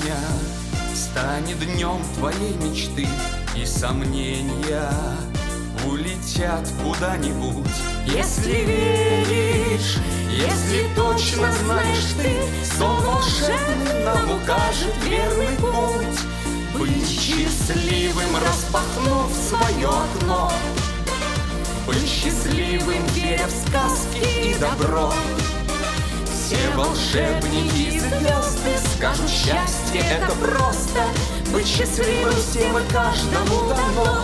сегодня станет днем твоей мечты, и сомнения улетят куда-нибудь. Если веришь, если точно знаешь ты, сон волшебный нам укажет верный путь. Быть счастливым, распахнув свое окно, быть счастливым, веря в сказки и добро. Все волшебники и звезды скажут: счастье — это просто быть счастливым, всем и каждому дано.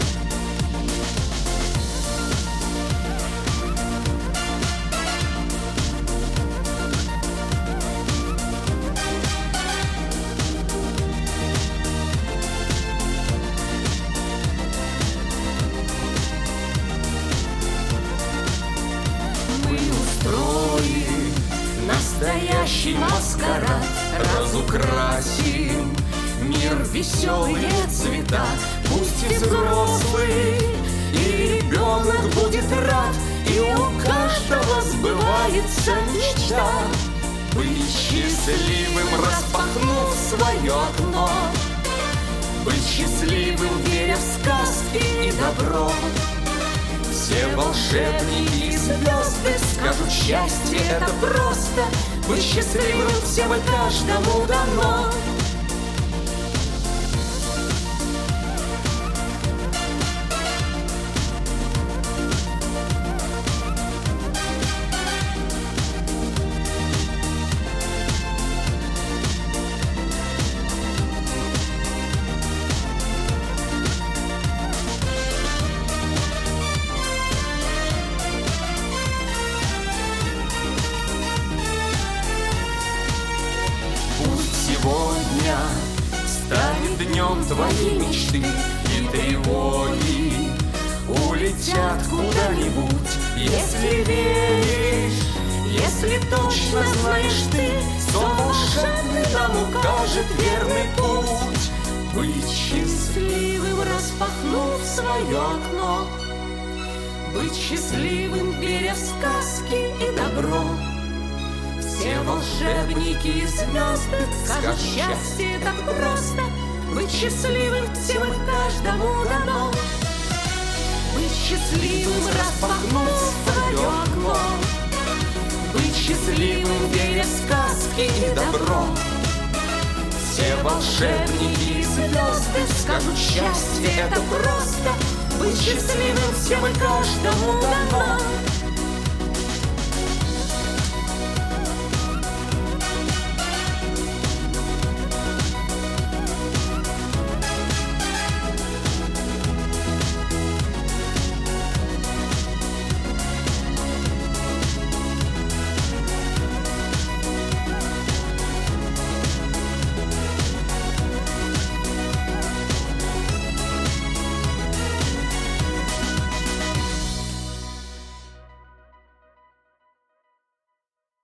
Мы устроим настоящий маскарад, разукрасим мир веселые цвета. Пусть и взрослый, и ребенок будет рад, и у каждого сбывается мечта. Быть счастливым, распахнув свое окно, быть счастливым, веря в сказки и добро. Все волшебники и звезды скажут: счастье — это просто быть счастливым, всем и каждому дано. Сегодня станет днем твоей мечты, и тревоги улетят куда-нибудь. Если веришь, если точно знаешь ты, сон волшебный нам укажет верный путь. Быть счастливым, распахнув свое окно, быть счастливым, веря в сказки и добро. Все волшебники и звезды скажут: счастье так просто быть счастливым, всем и каждому дано. Быть счастливым, распахнув свое окно, быть счастливым, веря в сказки и добро. Все волшебники и звезды скажут: счастье это просто быть счастливым, всем и каждому дано.